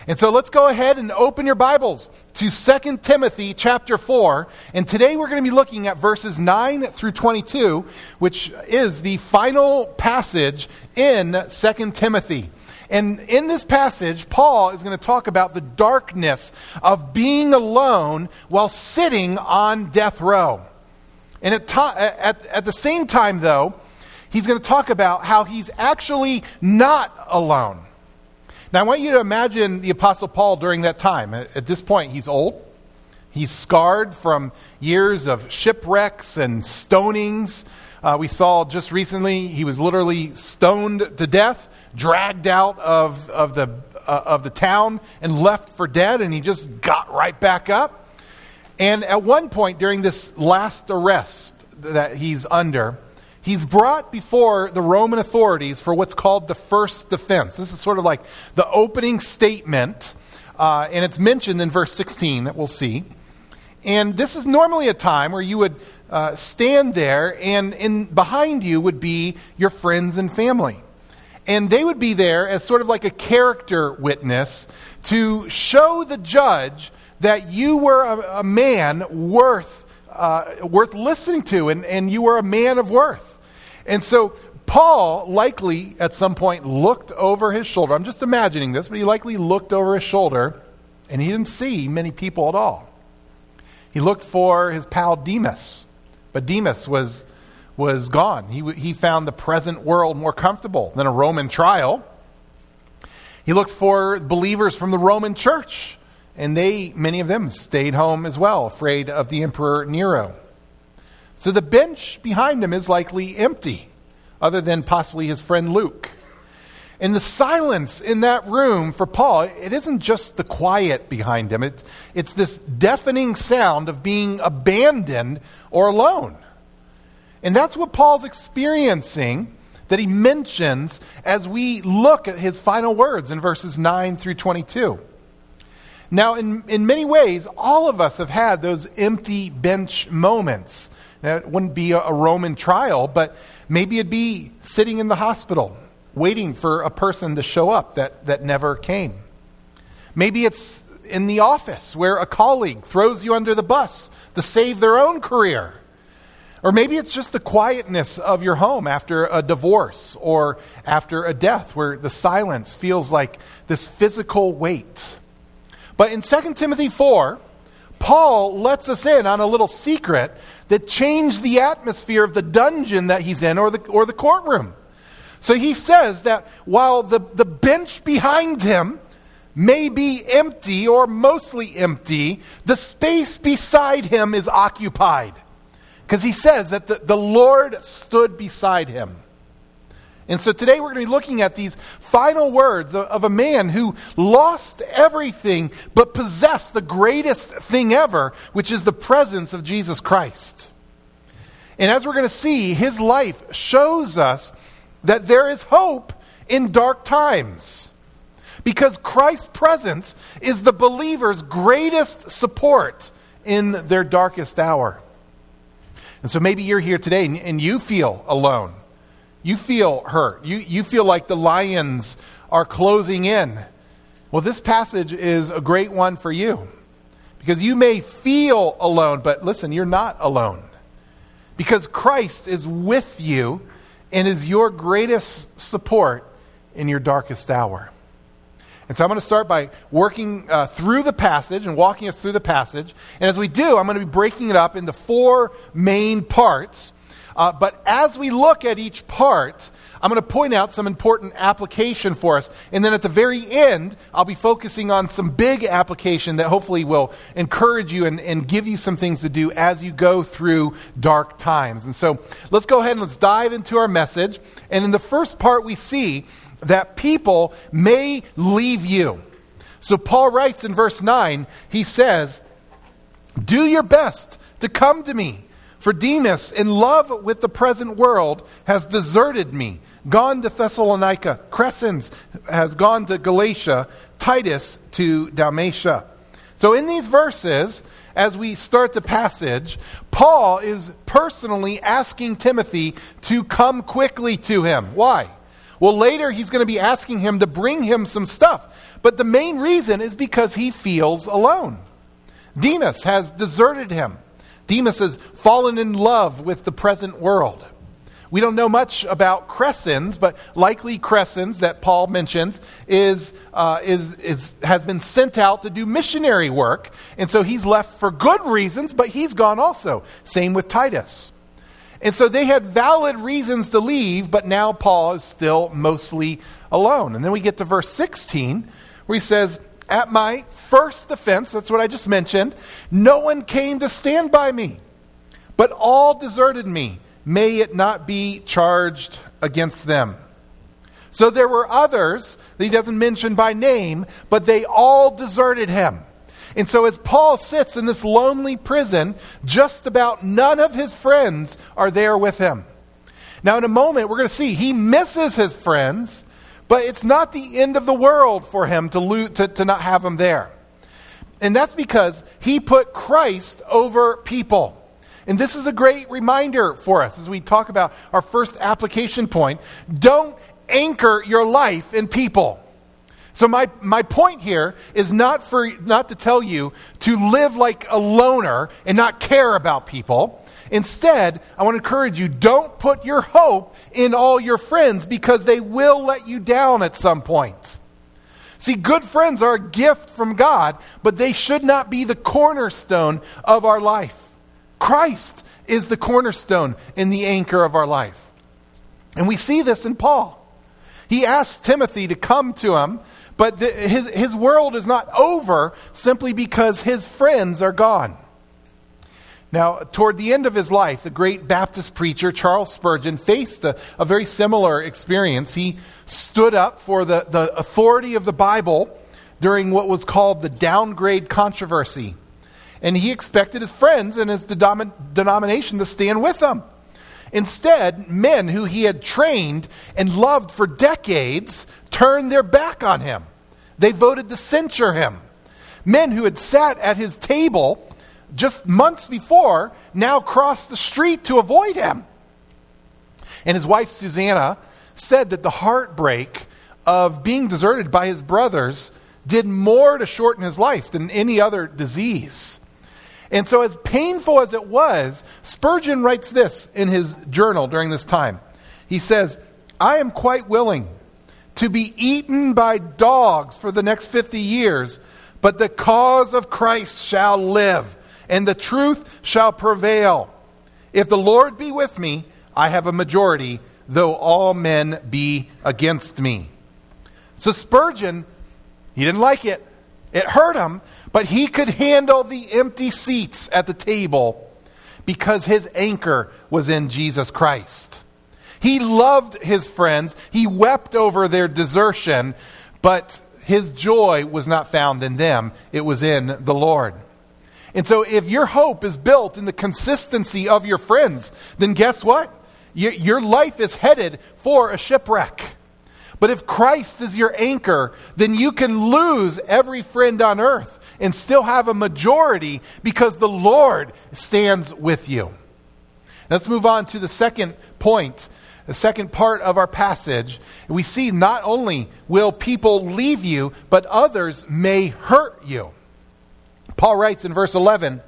And so let's go ahead and open your Bibles to 2 Timothy chapter 4. And today we're going to be looking at verses 9 through 22, which is the final passage in 2 Timothy. And in this passage, Paul is going to talk about the darkness of being alone while sitting on death row. And at the same time, though, he's going to talk about how he's actually not alone. Now, I want you to imagine the Apostle Paul during that time. At this point, he's old. He's scarred from years of shipwrecks and stonings. We saw just recently he was literally stoned to death, dragged out of the town and left for dead, and he just got right back up. And at one point during this last arrest that he's under, he's brought before the Roman authorities for what's called the first defense. This is sort of like the opening statement, and it's mentioned in verse 16 that we'll see. And this is normally a time where you would stand there, and behind you would be your friends and family. And they would be there as sort of like a character witness to show the judge that you were a man worth listening to, and you were a man of worth. And so Paul likely at some point looked over his shoulder. I'm just imagining this, but he likely looked over his shoulder, and he didn't see many people at all. He looked for his pal Demas, but Demas was gone. He found the present world more comfortable than a Roman trial. He looked for believers from the Roman church, and many of them stayed home as well, afraid of the Emperor Nero. So the bench behind him is likely empty, other than possibly his friend Luke. And the silence in that room for Paul, it isn't just the quiet behind him. It's this deafening sound of being abandoned or alone. And that's what Paul's experiencing that he mentions as we look at his final words in verses 9 through 22. Now, in many ways, all of us have had those empty bench moments. Now, it wouldn't be a Roman trial, but maybe it'd be sitting in the hospital, waiting for a person to show up that never came. Maybe it's in the office where a colleague throws you under the bus to save their own career. Or maybe it's just the quietness of your home after a divorce or after a death, where the silence feels like this physical weight. But in 2 Timothy 4, Paul lets us in on a little secret that changed the atmosphere of the dungeon that he's in, or the courtroom. So he says that while the bench behind him may be empty or mostly empty, the space beside him is occupied. Because he says that the Lord stood beside him. And so today we're going to be looking at these final words of a man who lost everything but possessed the greatest thing ever, which is the presence of Jesus Christ. And as we're going to see, his life shows us that there is hope in dark times. Because Christ's presence is the believer's greatest support in their darkest hour. And so maybe you're here today and you feel alone. You feel hurt. You feel like the lions are closing in. Well, this passage is a great one for you. Because you may feel alone, but listen, you're not alone. Because Christ is with you and is your greatest support in your darkest hour. And so I'm going to start by working through the passage and walking us through the passage. And as we do, I'm going to be breaking it up into 4 main parts. But as we look at each part, I'm going to point out some important application for us. And then at the very end, I'll be focusing on some big application that hopefully will encourage you and give you some things to do as you go through dark times. And so let's go ahead and let's dive into our message. And in the first part, we see that people may leave you. So Paul writes in verse 9, he says, "Do your best to come to me. For Demas, in love with the present world, has deserted me, gone to Thessalonica. Crescens has gone to Galatia, Titus to Dalmatia." So in these verses, as we start the passage, Paul is personally asking Timothy to come quickly to him. Why? Well, later he's going to be asking him to bring him some stuff. But the main reason is because he feels alone. Demas has deserted him. Demas has fallen in love with the present world. We don't know much about Crescens, but likely Crescens that Paul mentions has been sent out to do missionary work. And so he's left for good reasons, but he's gone also. Same with Titus. And so they had valid reasons to leave, but now Paul is still mostly alone. And then we get to verse 16, where he says, at my first offense, that's what I just mentioned, no one came to stand by me, but all deserted me. May it not be charged against them. So there were others that he doesn't mention by name, but they all deserted him. And so as Paul sits in this lonely prison, just about none of his friends are there with him. Now in a moment, we're going to see he misses his friends, but it's not the end of the world for him to not have them there. And that's because he put Christ over people. And this is a great reminder for us as we talk about our first application point. Don't anchor your life in people. So my point here is not to tell you to live like a loner and not care about people. Instead, I want to encourage you, don't put your hope in all your friends because they will let you down at some point. See, good friends are a gift from God, but they should not be the cornerstone of our life. Christ is the cornerstone and the anchor of our life. And we see this in Paul. He asks Timothy to come to him, but his world is not over simply because his friends are gone. Now, toward the end of his life, the great Baptist preacher Charles Spurgeon faced a very similar experience. He stood up for the authority of the Bible during what was called the downgrade controversy. And he expected his friends and his denomination to stand with him. Instead, men who he had trained and loved for decades turned their back on him. They voted to censure him. Men who had sat at his table just months before now crossed the street to avoid him. And his wife, Susanna, said that the heartbreak of being deserted by his brothers did more to shorten his life than any other disease. And so as painful as it was, Spurgeon writes this in his journal during this time. He says, I am quite willing to be eaten by dogs for the next 50 years, but the cause of Christ shall live, and the truth shall prevail. If the Lord be with me, I have a majority, though all men be against me. So Spurgeon, he didn't like it. It hurt him, but he could handle the empty seats at the table because his anchor was in Jesus Christ. He loved his friends. He wept over their desertion, but his joy was not found in them. It was in the Lord. And so if your hope is built in the consistency of your friends, then guess what? Your life is headed for a shipwreck. But if Christ is your anchor, then you can lose every friend on earth and still have a majority because the Lord stands with you. Let's move on to the second point, the second part of our passage. We see not only will people leave you, but others may hurt you. Paul writes in verse 11,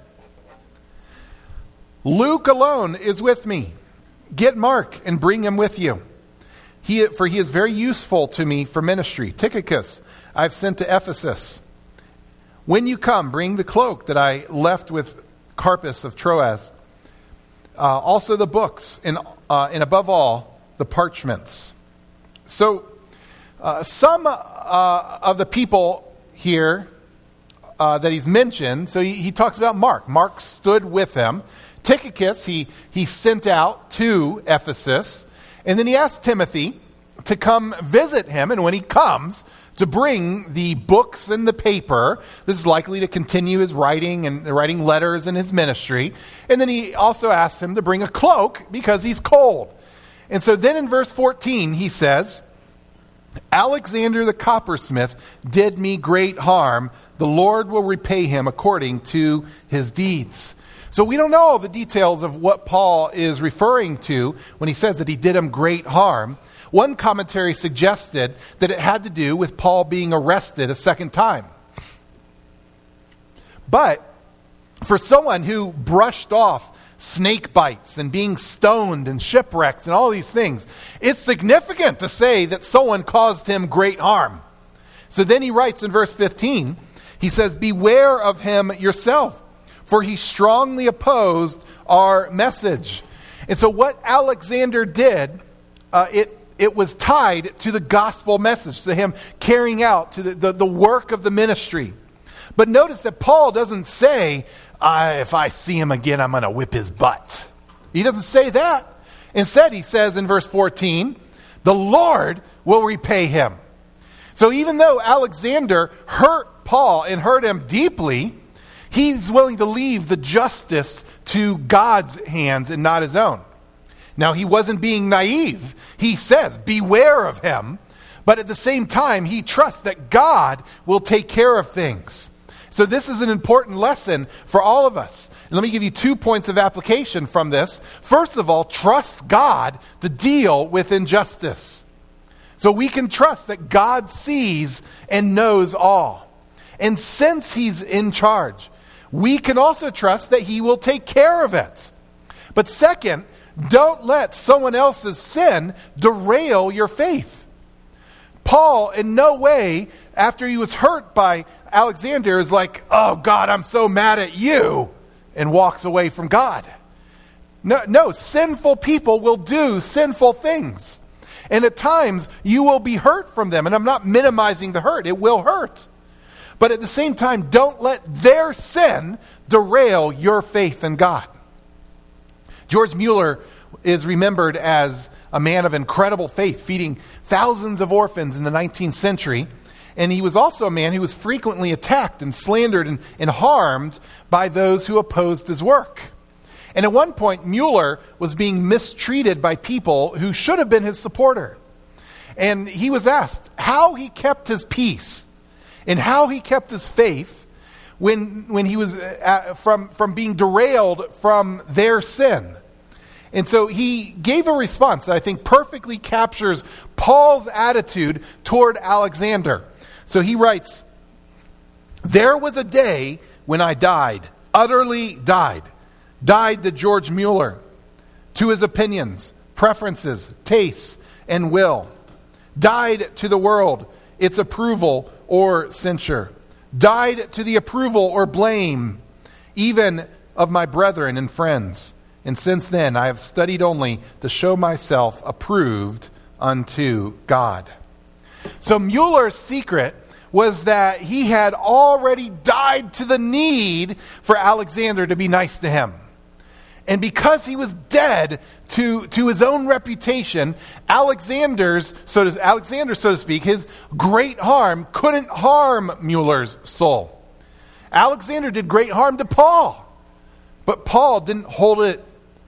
Luke alone is with me. Get Mark and bring him with you. For he is very useful to me for ministry. Tychicus I've sent to Ephesus. When you come, bring the cloak that I left with Carpus of Troas. Also the books, and above all, the parchments. So some of the people here that he's mentioned, so he talks about Mark. Mark stood with him. Tychicus he sent out to Ephesus. And then he asked Timothy to come visit him, and when he comes, to bring the books and the paper. This is likely to continue his writing and writing letters in his ministry. And then he also asked him to bring a cloak because he's cold. And so then in verse 14 he says, Alexander the coppersmith did me great harm. The Lord will repay him according to his deeds. So we don't know the details of what Paul is referring to when he says that he did him great harm. One commentary suggested that it had to do with Paul being arrested a second time. But for someone who brushed off snake bites and being stoned and shipwrecks and all these things, it's significant to say that someone caused him great harm. So then he writes in verse 15, he says, "Beware of him yourself, for he strongly opposed our message." And so what Alexander did, it was tied to the gospel message, to him carrying out to the work of the ministry. But notice that Paul doesn't say, if I see him again, I'm going to whip his butt. He doesn't say that. Instead, he says in verse 14, the Lord will repay him. So even though Alexander hurt Paul and hurt him deeply, he's willing to leave the justice to God's hands and not his own. Now, he wasn't being naive. He says, beware of him. But at the same time, he trusts that God will take care of things. So this is an important lesson for all of us. And let me give you 2 points of application from this. First of all, trust God to deal with injustice. So we can trust that God sees and knows all. And since he's in charge, we can also trust that he will take care of it. But second, don't let someone else's sin derail your faith. Paul, in no way, after he was hurt by Alexander, is like, oh, God, I'm so mad at you, and walks away from God. No, sinful people will do sinful things. And at times, you will be hurt from them. And I'm not minimizing the hurt. It will hurt. But at the same time, don't let their sin derail your faith in God. George Mueller is remembered as a man of incredible faith, feeding thousands of orphans in the 19th century. And he was also a man who was frequently attacked and slandered and harmed by those who opposed his work. And at one point, Mueller was being mistreated by people who should have been his supporter. And he was asked how he kept his peace and how he kept his faith when he was from being derailed from their sin. And so he gave a response that I think perfectly captures Paul's attitude toward Alexander. So he writes, "There was a day when I died, utterly died to George Mueller, to his opinions, preferences, tastes, and will. Died to the world, its approval or censure. Died to the approval or blame, even of my brethren and friends. And since then, I have studied only to show myself approved unto God." So Mueller's secret was that he had already died to the need for Alexander to be nice to him. And because he was dead to his own reputation, Alexander, so to speak, his great harm couldn't harm Mueller's soul. Alexander did great harm to Paul, but Paul didn't hold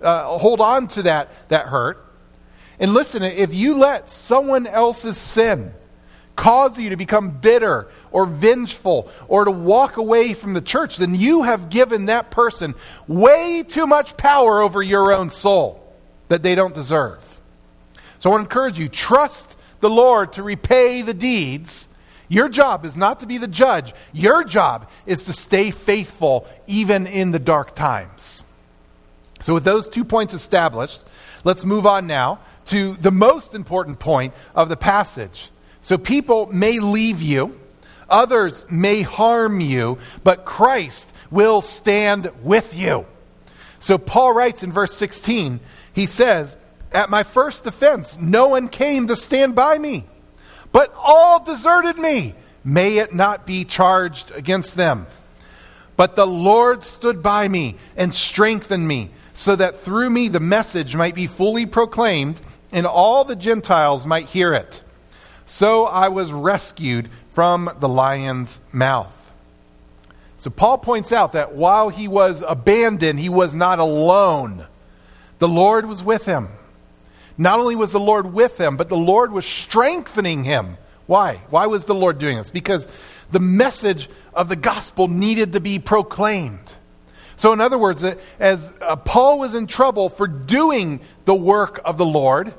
on to that hurt. And listen, if you let someone else's sin cause you to become bitter or vengeful or to walk away from the church, then you have given that person way too much power over your own soul that they don't deserve. So I want to encourage you, trust the Lord to repay the deeds. Your job is not to be the judge. Your job is to stay faithful even in the dark times. So with those 2 points established, let's move on now to the most important point of the passage. So people may leave you, others may harm you, but Christ will stand with you. So Paul writes in verse 16, he says, "At my first offense, no one came to stand by me, but all deserted me. May it not be charged against them. But the Lord stood by me and strengthened me, so that through me the message might be fully proclaimed and all the Gentiles might hear it. So I was rescued from the lion's mouth." So Paul points out that while he was abandoned, he was not alone. The Lord was with him. Not only was the Lord with him, but the Lord was strengthening him. Why? Why was the Lord doing this? Because the message of the gospel needed to be proclaimed. So in other words, as Paul was in trouble for doing the work of the Lord,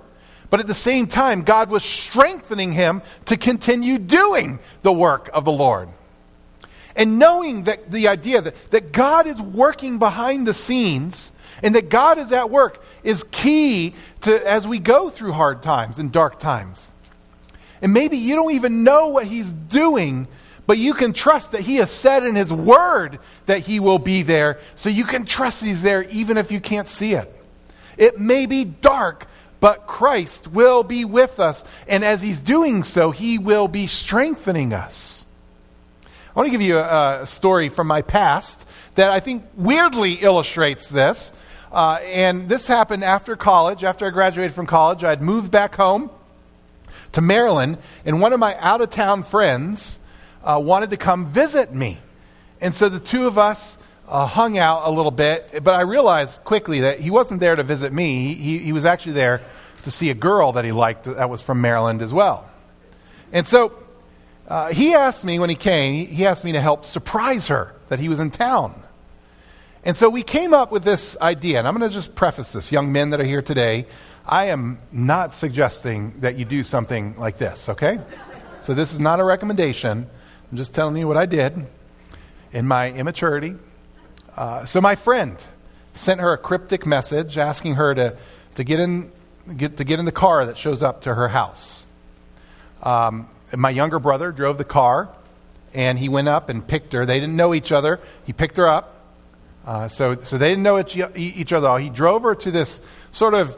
But at the same time, God was strengthening him to continue doing the work of the Lord. And knowing that the idea that God is working behind the scenes and that God is at work is key to as we go through hard times and dark times. And maybe you don't even know what he's doing, but you can trust that he has said in his word that he will be there, so you can trust he's there even if you can't see it. It may be dark, but Christ will be with us. And as he's doing so, he will be strengthening us. I want to give you a story from my past that I think weirdly illustrates this. And this happened after college. After I graduated from college, I had moved back home to Maryland, and one of my out-of-town friends wanted to come visit me. And so the two of us hung out a little bit, but I realized quickly that he wasn't there to visit me. He was actually there to see a girl that he liked that was from Maryland as well. And so he asked me when he came, he asked me to help surprise her that he was in town. And so we came up with this idea, and I'm going to just preface this, young men that are here today, I am not suggesting that you do something like this, okay? So this is not a recommendation. I'm just telling you what I did in my immaturity. So my friend sent her a cryptic message asking her to get in the car that shows up to her house. My younger brother drove the car, and he went up and picked her. They didn't know each other. He picked her up. So they didn't know each other. He drove her to this sort of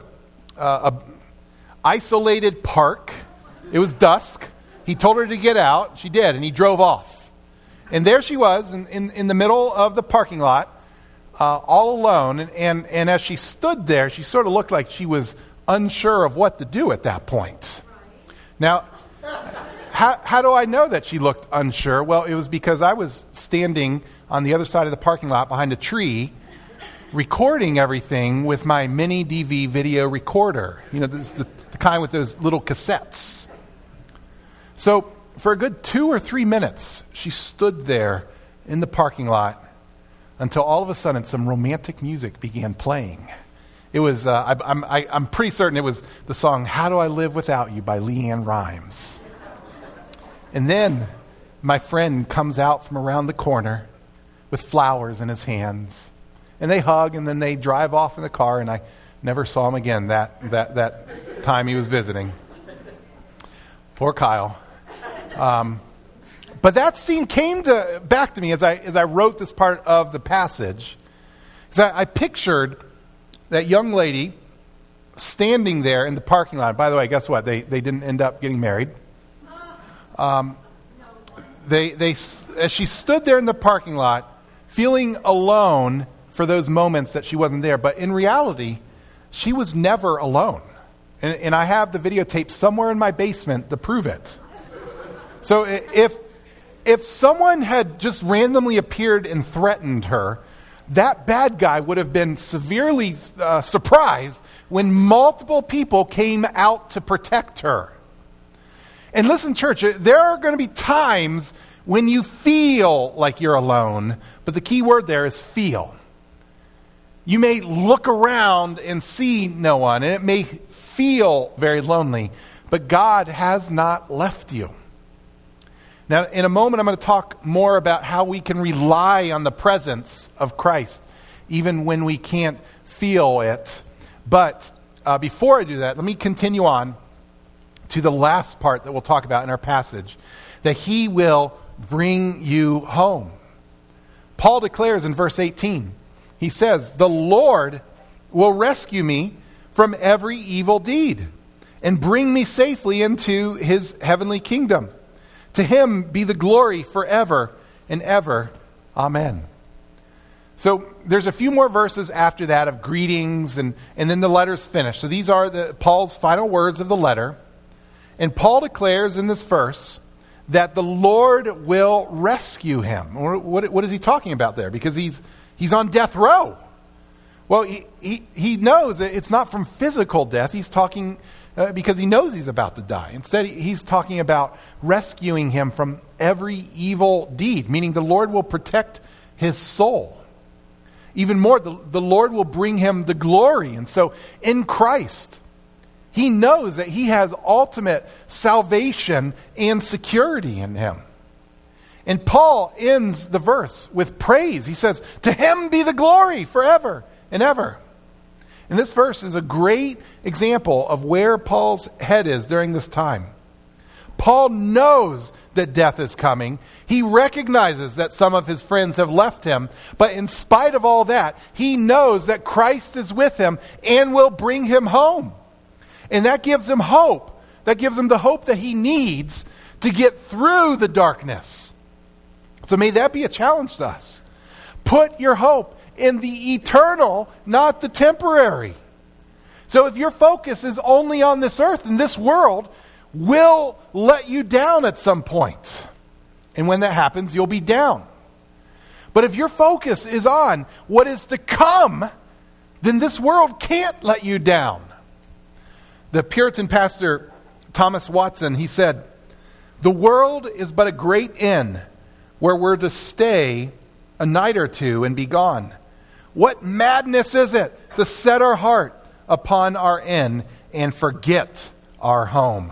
isolated park. It was dusk. He told her to get out. She did, and he drove off. And there she was in the middle of the parking lot, all alone. And as she stood there, she sort of looked like she was unsure of what to do at that point. Now, how do I know that she looked unsure? Well, it was because I was standing on the other side of the parking lot behind a tree, recording everything with my mini DV video recorder. You know, this, the kind with those little cassettes. So for a good 2 or 3 minutes, she stood there in the parking lot until all of a sudden some romantic music began playing. It was, I'm pretty certain it was the song "How Do I Live Without You" by LeAnn Rimes. And then my friend comes out from around the corner with flowers in his hands. And they hug, and then they drive off in the car, and I never saw him again that time he was visiting. Poor Kyle. But that scene came back to me as I wrote this part of the passage. Because I pictured that young lady standing there in the parking lot. By the way, guess what? They didn't end up getting married. As she stood there in the parking lot, feeling alone for those moments that she wasn't there. But in reality, she was never alone. And I have the videotape somewhere in my basement to prove it. So if someone had just randomly appeared and threatened her, that bad guy would have been severely surprised when multiple people came out to protect her. And listen, church, there are going to be times when you feel like you're alone, but the key word there is feel. You may look around and see no one, and it may feel very lonely, but God has not left you. Now, in a moment, I'm going to talk more about how we can rely on the presence of Christ, even when we can't feel it. But before I do that, let me continue on to the last part that we'll talk about in our passage, that he will bring you home. Paul declares in verse 18, he says, "The Lord will rescue me from every evil deed and bring me safely into his heavenly kingdom. To him be the glory forever and ever. Amen." So there's a few more verses after that of greetings, and then the letter's finished. So these are Paul's final words of the letter. And Paul declares in this verse that the Lord will rescue him. What is he talking about there? Because he's on death row. Well, he knows that it's not from physical death. He's talking because he knows he's about to die. Instead, he's talking about rescuing him from every evil deed, meaning the Lord will protect his soul. Even more, the Lord will bring him the glory. And so in Christ, He knows that he has ultimate salvation and security in him. And Paul ends the verse with praise. He says, "To him be the glory forever and ever." And this verse is a great example of where Paul's head is during this time. Paul knows that death is coming. He recognizes that some of his friends have left him. But in spite of all that, he knows that Christ is with him and will bring him home. And that gives him hope. That gives him the hope that he needs to get through the darkness. So may that be a challenge to us. Put your hope in the eternal, not the temporary. So if your focus is only on this earth and this world will let you down at some point. And when that happens, you'll be down. But if your focus is on what is to come, then this world can't let you down. The Puritan pastor Thomas Watson, he said, "The world is but a great inn where we're to stay a night or two and be gone. What madness is it to set our heart upon our inn and forget our home?"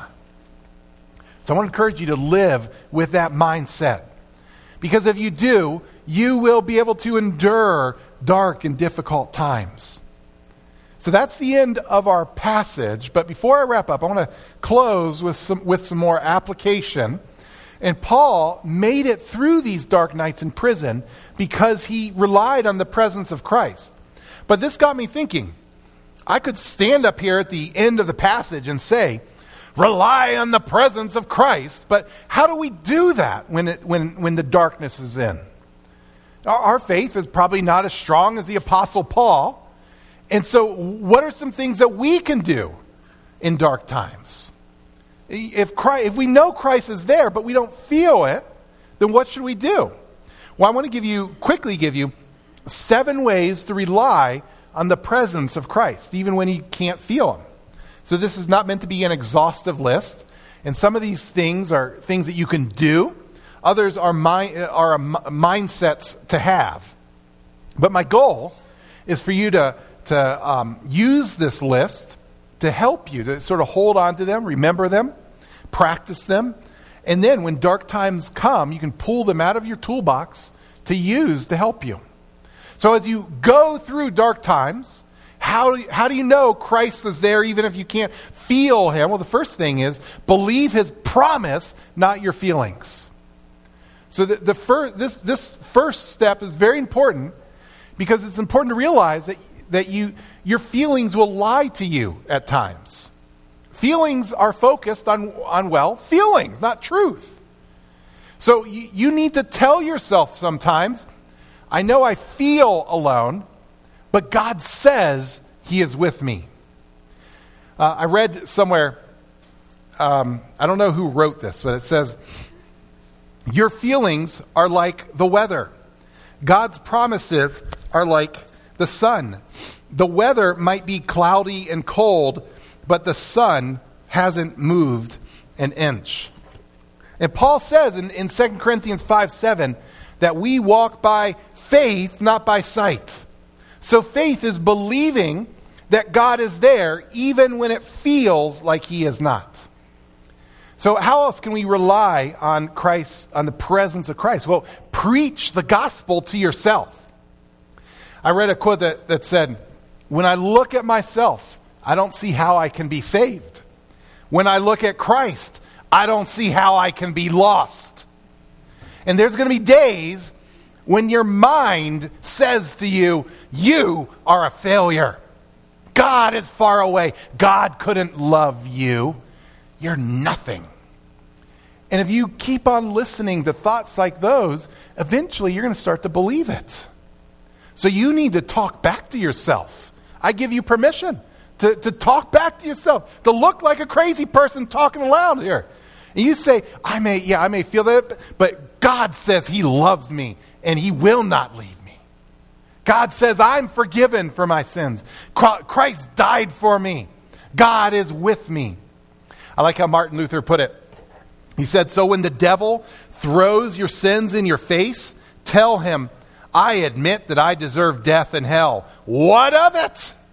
So I want to encourage you to live with that mindset. Because if you do, you will be able to endure dark and difficult times. So that's the end of our passage. But before I wrap up, I want to close with some more application. And Paul made it through these dark nights in prison because he relied on the presence of Christ. But this got me thinking. I could stand up here at the end of the passage and say, rely on the presence of Christ. But how do we do that when the darkness is in? Our faith is probably not as strong as the Apostle Paul. And so what are some things that we can do in dark times? If we know Christ is there, but we don't feel it, then what should we do? Well, I want to quickly give you 7 ways to rely on the presence of Christ, even when you can't feel him. So this is not meant to be an exhaustive list. And some of these things are things that you can do. Others are mindsets to have. But my goal is for you to use this list to help you to sort of hold on to them, remember them, practice them. And then when dark times come, you can pull them out of your toolbox to use to help you. So as you go through dark times, how do you know Christ is there even if you can't feel him? Well, the first thing is believe his promise, not your feelings. So this first step is very important because it's important to realize that your feelings will lie to you at times. Feelings are focused on feelings, not truth. So you need to tell yourself sometimes, I know I feel alone, but God says he is with me. I read somewhere, I don't know who wrote this, but it says, your feelings are like the weather. God's promises are like the sun. The weather might be cloudy and cold, but the sun hasn't moved an inch. And Paul says in 2 Corinthians 5:7 that we walk by faith, not by sight. So faith is believing that God is there even when it feels like he is not. So how else can we rely on Christ, on the presence of Christ? Well, preach the gospel to yourself. I read a quote that said, when I look at myself, I don't see how I can be saved. When I look at Christ, I don't see how I can be lost. And there's going to be days when your mind says to you, you are a failure. God is far away. God couldn't love you. You're nothing. And if you keep on listening to thoughts like those, eventually you're going to start to believe it. So you need to talk back to yourself. I give you permission to talk back to yourself, to look like a crazy person talking aloud here. And you say, I may feel that, but God says he loves me and he will not leave me. God says I'm forgiven for my sins. Christ died for me. God is with me. I like how Martin Luther put it. He said, so when the devil throws your sins in your face, tell him, I admit that I deserve death and hell. What of it?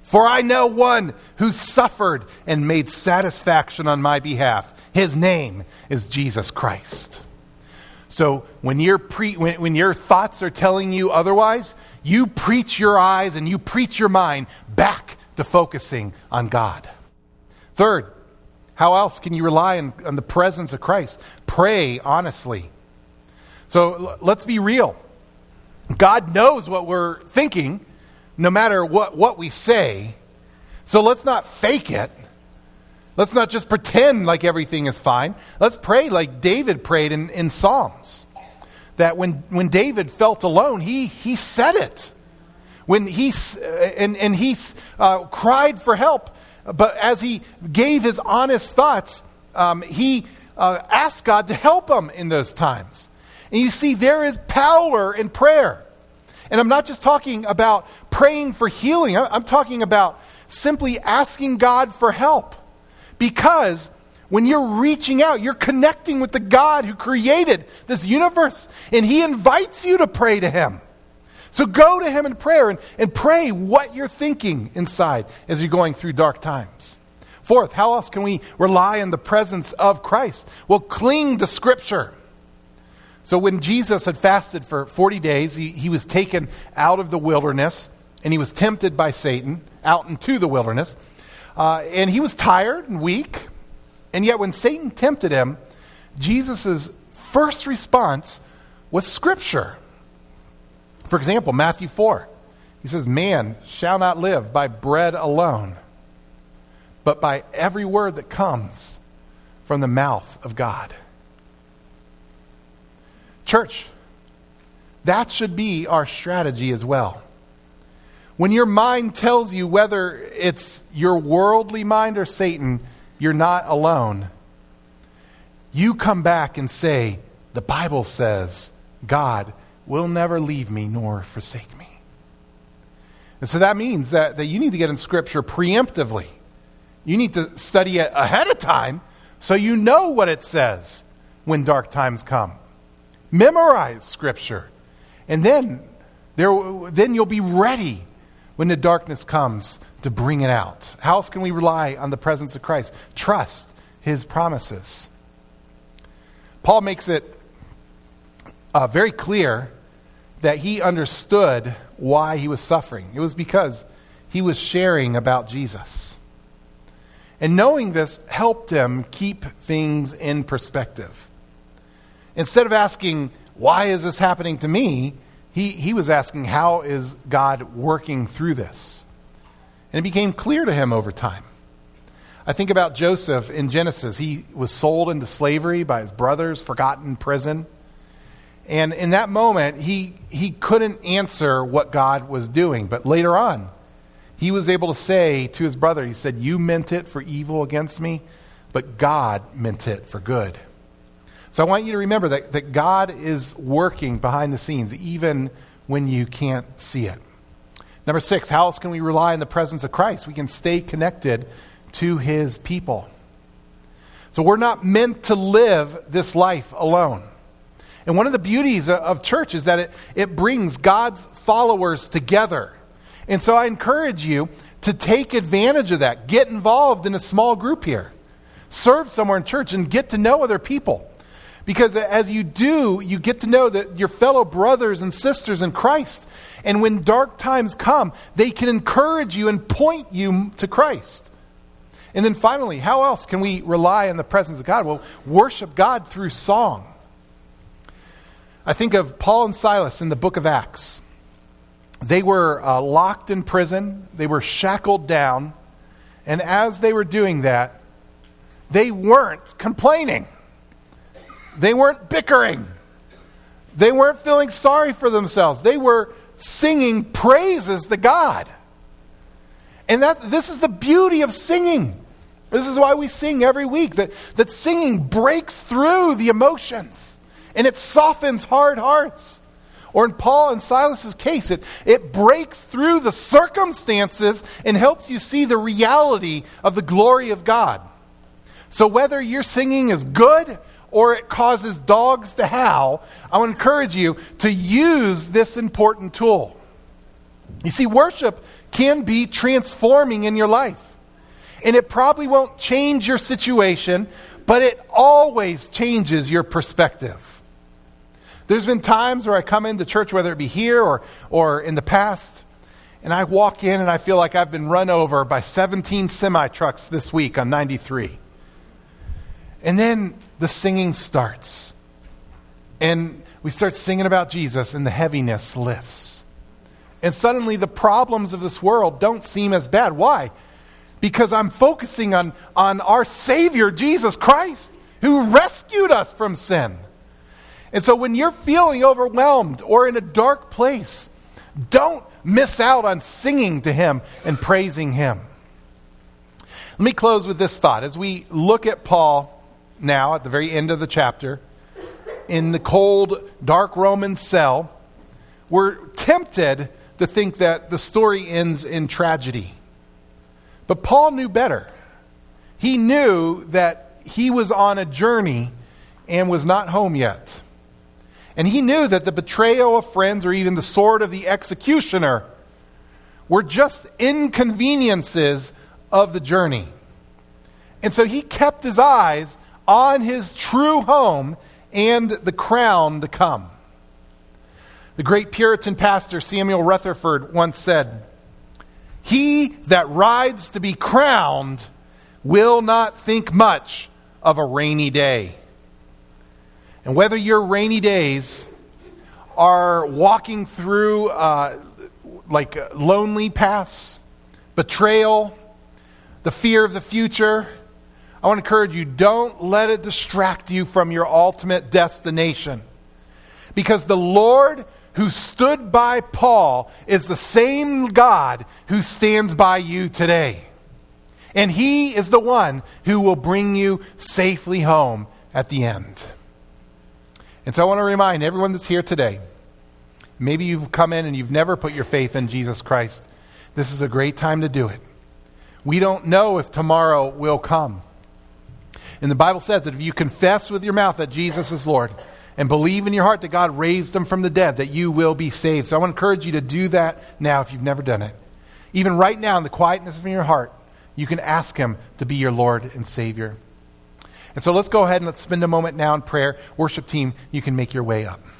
For I know one who suffered and made satisfaction on my behalf. His name is Jesus Christ. So when your thoughts are telling you otherwise, you preach your eyes and you preach your mind back to focusing on God. Third, how else can you rely on the presence of Christ? Pray honestly. So let's be real. God knows what we're thinking, no matter what we say. So let's not fake it. Let's not just pretend like everything is fine. Let's pray like David prayed in Psalms. That when David felt alone, he said it. When he cried for help, but as he gave his honest thoughts, he asked God to help him in those times. And you see, there is power in prayer. And I'm not just talking about praying for healing. I'm talking about simply asking God for help. Because when you're reaching out, you're connecting with the God who created this universe. And he invites you to pray to him. So go to him in prayer and pray what you're thinking inside as you're going through dark times. Fourth, how else can we rely on the presence of Christ? Well, cling to Scripture. So when Jesus had fasted for 40 days, he was taken out of the wilderness and he was tempted by Satan out into the wilderness. And he was tired and weak. And yet when Satan tempted him, Jesus' first response was Scripture. For example, Matthew 4, he says, "Man shall not live by bread alone, but by every word that comes from the mouth of God." Church, that should be our strategy as well. When your mind tells you whether it's your worldly mind or Satan, you're not alone. You come back and say, the Bible says, God will never leave me nor forsake me. And so that means that you need to get in Scripture preemptively. You need to study it ahead of time so you know what it says when dark times come. Memorize Scripture. And then you'll be ready when the darkness comes to bring it out. How else can we rely on the presence of Christ? Trust his promises. Paul makes it very clear that he understood why he was suffering. It was because he was sharing about Jesus. And knowing this helped him keep things in perspective. Instead of asking, why is this happening to me? He was asking, how is God working through this? And it became clear to him over time. I think about Joseph in Genesis. He was sold into slavery by his brothers, forgotten in prison. And in that moment, he couldn't answer what God was doing. But later on, he was able to say to his brother, he said, "You meant it for evil against me, but God meant it for good." So I want you to remember that God is working behind the scenes, even when you can't see it. Number 6, how else can we rely on the presence of Christ? We can stay connected to his people. So we're not meant to live this life alone. And one of the beauties of church is that it brings God's followers together. And so I encourage you to take advantage of that. Get involved in a small group here. Serve somewhere in church and get to know other people. Because as you do, you get to know that your fellow brothers and sisters in Christ. And when dark times come, they can encourage you and point you to Christ. And then finally, how else can we rely on the presence of God? Well, worship God through song. I think of Paul and Silas in the book of Acts. They were locked in prison. They were shackled down. And as they were doing that, they weren't complaining. They weren't bickering. They weren't feeling sorry for themselves. They were singing praises to God. And this is the beauty of singing. This is why we sing every week, that singing breaks through the emotions and it softens hard hearts. Or in Paul and Silas's case, it breaks through the circumstances and helps you see the reality of the glory of God. So whether your singing is good or it causes dogs to howl, I want to encourage you to use this important tool. You see, worship can be transforming in your life. And it probably won't change your situation, but it always changes your perspective. There's been times where I come into church, whether it be here or in the past, and I walk in and I feel like I've been run over by 17 semi-trucks this week on 93. And then the singing starts. And we start singing about Jesus and the heaviness lifts. And suddenly the problems of this world don't seem as bad. Why? Because I'm focusing on our Savior, Jesus Christ, who rescued us from sin. And so when you're feeling overwhelmed or in a dark place, don't miss out on singing to Him and praising Him. Let me close with this thought. As we look at Paul now at the very end of the chapter, in the cold, dark Roman cell, we're tempted to think that the story ends in tragedy. But Paul knew better. He knew that he was on a journey and was not home yet. And he knew that the betrayal of friends or even the sword of the executioner were just inconveniences of the journey. And so he kept his eyes on his true home and the crown to come. The great Puritan pastor Samuel Rutherford once said, "He that rides to be crowned will not think much of a rainy day." And whether your rainy days are walking through like lonely paths, betrayal, the fear of the future, I want to encourage you, don't let it distract you from your ultimate destination. Because the Lord who stood by Paul is the same God who stands by you today. And He is the one who will bring you safely home at the end. And so I want to remind everyone that's here today, maybe you've come in and you've never put your faith in Jesus Christ. This is a great time to do it. We don't know if tomorrow will come. And the Bible says that if you confess with your mouth that Jesus is Lord and believe in your heart that God raised Him from the dead, that you will be saved. So I want to encourage you to do that now if you've never done it. Even right now in the quietness of your heart, you can ask Him to be your Lord and Savior. And so let's go ahead and let's spend a moment now in prayer. Worship team, you can make your way up.